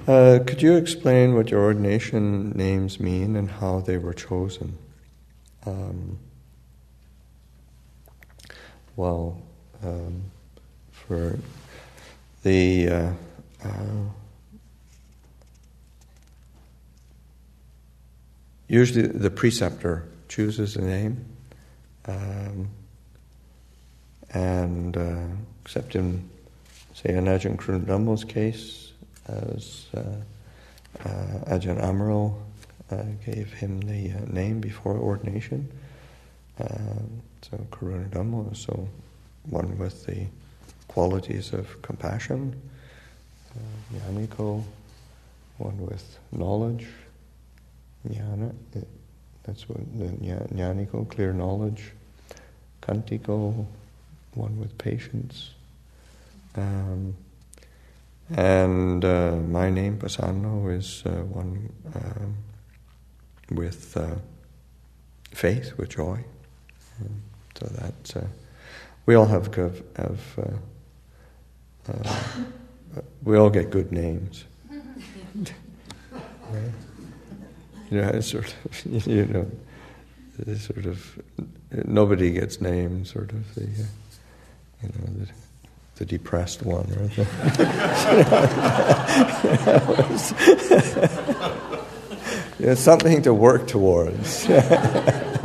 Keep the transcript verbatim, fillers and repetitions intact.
Uh, could you explain what your ordination names mean and how they were chosen? Um, well, um, for the uh, uh, usually the preceptor chooses a name, um, and uh, except in, say, in Ajahn Kurundamo's case, as uh, uh, Ajahn Amaral uh, gave him the uh, name before ordination. Um, so Kurunadhammo is so one with the qualities of compassion, uh, Jnaniko, one with knowledge, Jnana, that's what the Jnaniko, clear knowledge, Kantiko, one with patience, um, and uh, my name, Pasanno, is uh, one um, with uh, faith, with joy. Um, so that uh, we all have have, have uh, uh, we all get good names. Right? You know, it's sort of, you know, it's sort of nobody gets named. Sort of the, uh, you know, the, the depressed one, or the it's something to work towards.